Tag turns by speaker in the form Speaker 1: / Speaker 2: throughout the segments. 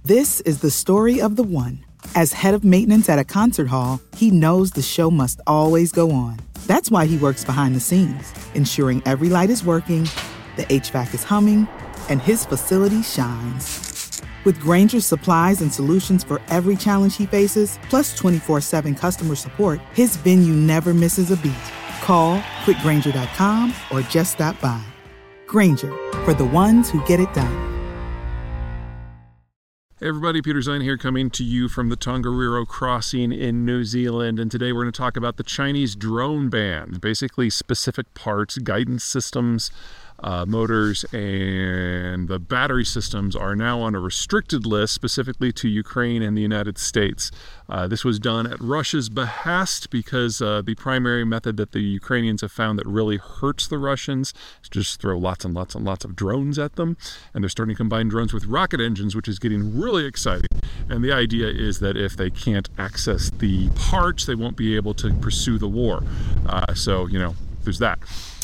Speaker 1: This is the story of the one. As head of maintenance at a concert hall, he knows the show must always go on. That's why he works behind the scenes, ensuring every light is working, the HVAC is humming, and his facility shines. With Grainger's supplies and solutions for every challenge he faces, plus 24/7 customer support, his venue never misses a beat. Call quickgrainger.com or just stop by. Grainger, for the ones who get it done.
Speaker 2: Hey everybody, Peter Zine here, coming to you from the Tongariro Crossing in New Zealand, and today we're going to talk about the Chinese drone ban. Basically specific parts, guidance systems, motors, and the battery systems are now on a restricted list specifically to Ukraine and the United States. This was done at Russia's behest because the primary method that the Ukrainians have found that really hurts the Russians is just throw lots and lots and lots of drones at them, and they're starting to combine drones with rocket engines, which is getting really exciting. And the idea is that if they can't access the parts, they won't be able to pursue the war. So, there's that.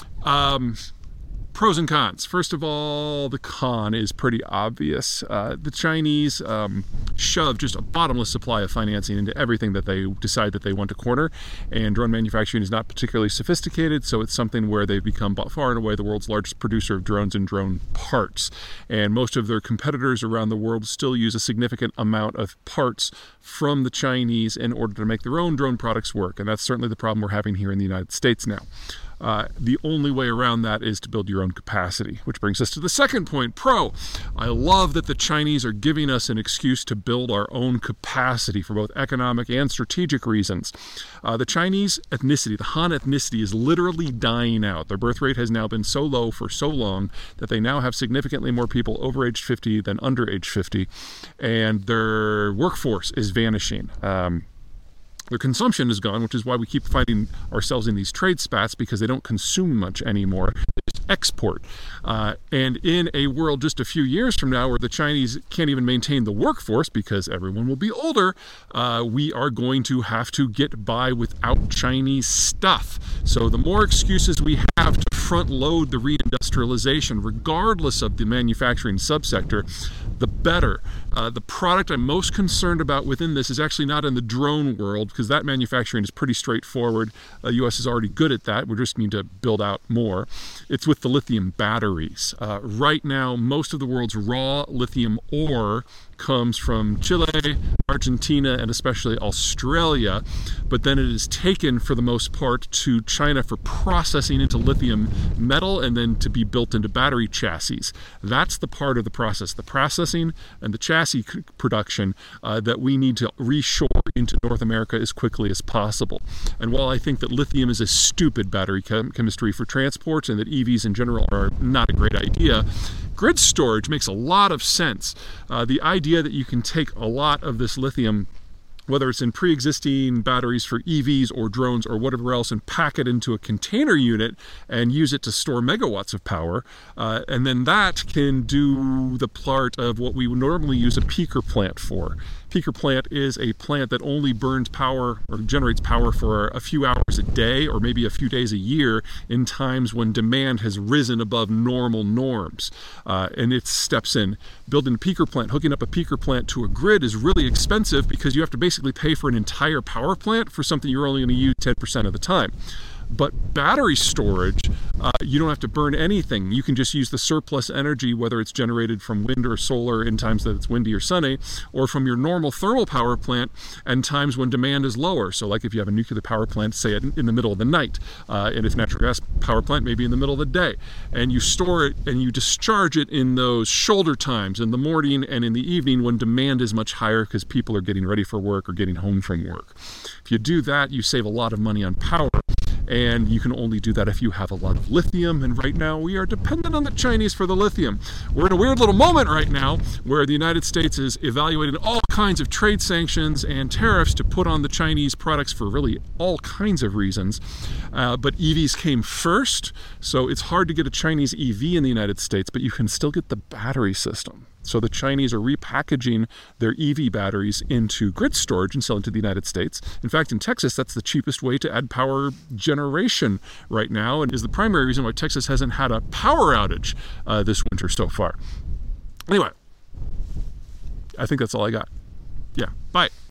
Speaker 2: Pros and cons. First of all, the con is pretty obvious. The Chinese shove just a bottomless supply of financing into everything that they decide that they want to corner, and drone manufacturing is not particularly sophisticated, so it's something where they've become far and away the world's largest producer of drones and drone parts. And most of their competitors around the world still use a significant amount of parts from the Chinese in order to make their own drone products work, and that's certainly the problem we're having here in the United States now. The only way around that is to build your own capacity, which brings us to the second point, pro. I love that the Chinese are giving us an excuse to build our own capacity for both economic and strategic reasons. The Chinese ethnicity, the Han ethnicity, is literally dying out. Their birth rate has now been so low for so long that they now have significantly more people over age 50 than under age 50, and their workforce is vanishing. Their consumption is gone, which is why we keep finding ourselves in these trade spats, because they don't consume much anymore. They just export. And in a world just a few years from now where the Chinese can't even maintain the workforce because everyone will be older, we are going to have to get by without Chinese stuff. So the more excuses we have to front load the reindustrialization, regardless of the manufacturing subsector, the better. The product I'm most concerned about within this is actually not in the drone world, because that manufacturing is pretty straightforward. The U.S. is already good at that. We just need to build out more. It's with the lithium batteries. Right now, most of the world's raw lithium ore comes from Chile, Argentina, and especially Australia, but then it is taken for the most part to China for processing into lithium metal and then to be built into battery chassis. That's the part of the process, the processing and the chassis production that we need to reshore into North America as quickly as possible. And while I think that lithium is a stupid battery chemistry for transport and that EVs in general are not a great idea, grid storage makes a lot of sense. The idea that you can take a lot of this lithium, whether it's in pre-existing batteries for EVs or drones or whatever else, and pack it into a container unit and use it to store megawatts of power, and then that can do the part of what we would normally use a peaker plant for. Peaker plant is a plant that only burns power or generates power for a few hours a day or maybe a few days a year in times when demand has risen above normal norms. And it steps in. Building a peaker plant, hooking up a peaker plant to a grid is really expensive because you have to basically pay for an entire power plant for something you're only going to use 10% of the time. But battery storage, you don't have to burn anything. You can just use the surplus energy, whether it's generated from wind or solar in times that it's windy or sunny, or from your normal thermal power plant and times when demand is lower. So like if you have a nuclear power plant, say in the middle of the night, and if natural gas power plant, maybe in the middle of the day, and you store it and you discharge it in those shoulder times, in the morning and in the evening when demand is much higher because people are getting ready for work or getting home from work. If you do that, you save a lot of money on power. And you can only do that if you have a lot of lithium, and right now we are dependent on the Chinese for the lithium. We're in a weird little moment right now where the United States is evaluating all kinds of trade sanctions and tariffs to put on the Chinese products for really all kinds of reasons. But EVs came first, so it's hard to get a Chinese EV in the United States, but you can still get the battery system. So the Chinese are repackaging their EV batteries into grid storage and selling to the United States. In fact, in Texas, that's the cheapest way to add power generation right now, and is the primary reason why Texas hasn't had a power outage this winter so far. Anyway, I think that's all I got. Yeah, bye.